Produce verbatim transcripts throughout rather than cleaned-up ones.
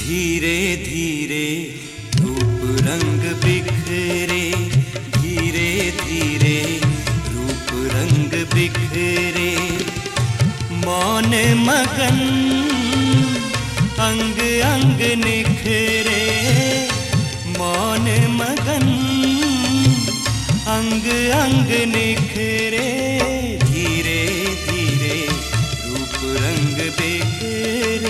धीरे धीरे रूप रंग बिखरे, धीरे धीरे रूप रंग बिखरे। मौन मगन अंग अंग निखरे, मौन मगन अंग अंग निखरे। धीरे धीरे रूप रंग बिखरे।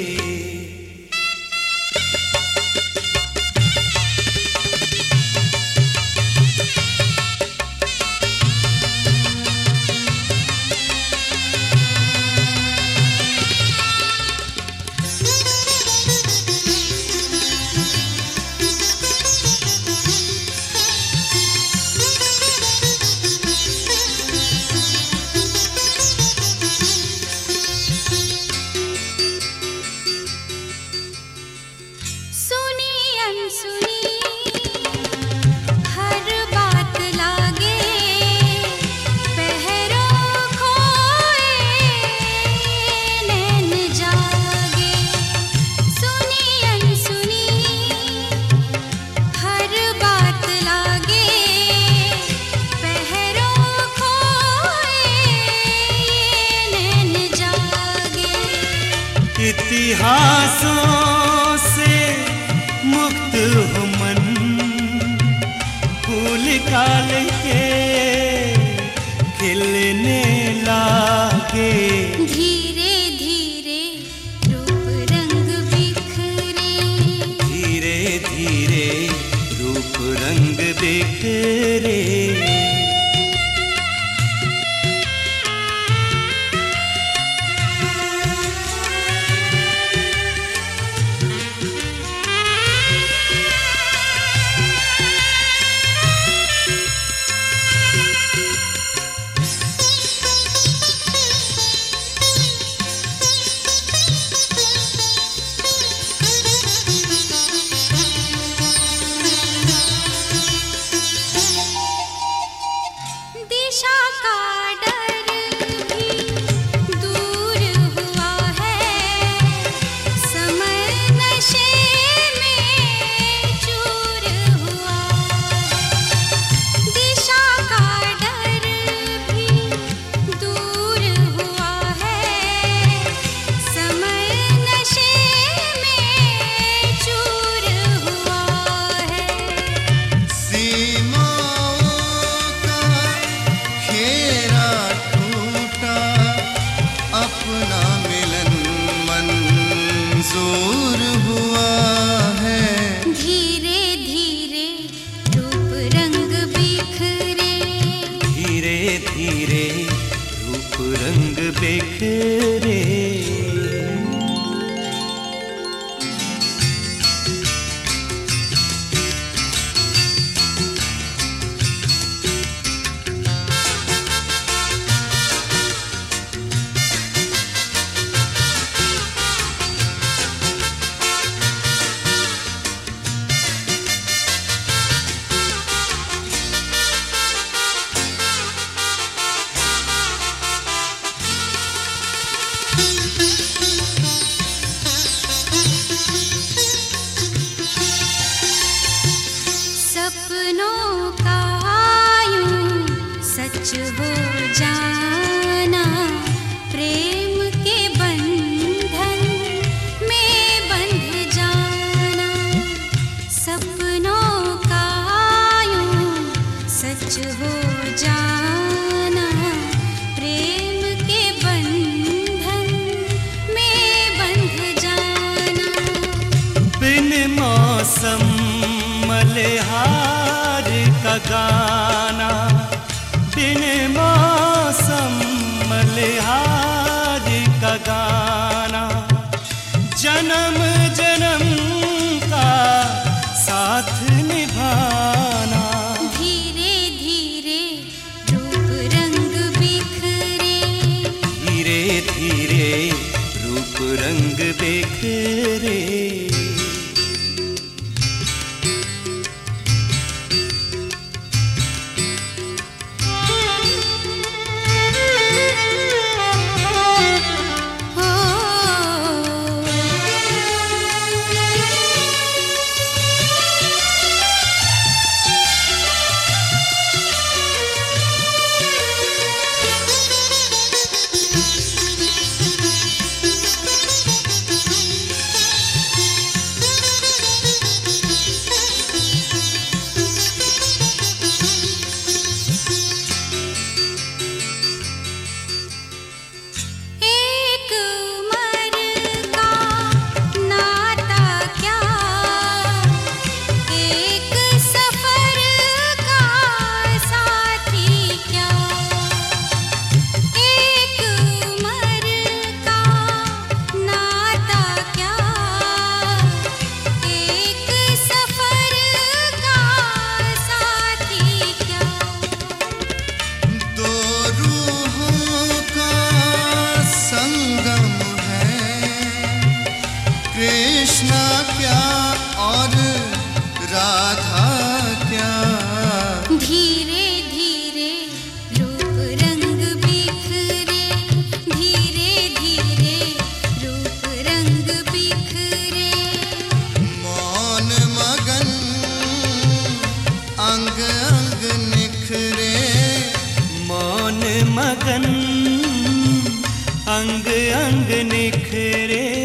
इतिहासों से मुक्त हो मन, फूल काल के खिलने लागे। धीरे धीरे रूप रंग बिखरे, धीरे धीरे रूप रंग बिखरे। धीरे रूप रंग बिखरे। सपनों का यूं सच हो जाना, प्रेम के बंधन में बंध जाना। सपनों का यूं सच हो जाना, प्रेम के बंधन में बंध जाना। बिन मौसम मल्हार का गाना, बिन मौसम मल्हार का गाना। जन्म जन्म का साथ निभाना। धीरे धीरे रूप रंग बिखरे, धीरे धीरे रूप रंग बिखरे। ओ अंग अंग निखरे, मौन मगन अंग अंग निखरे।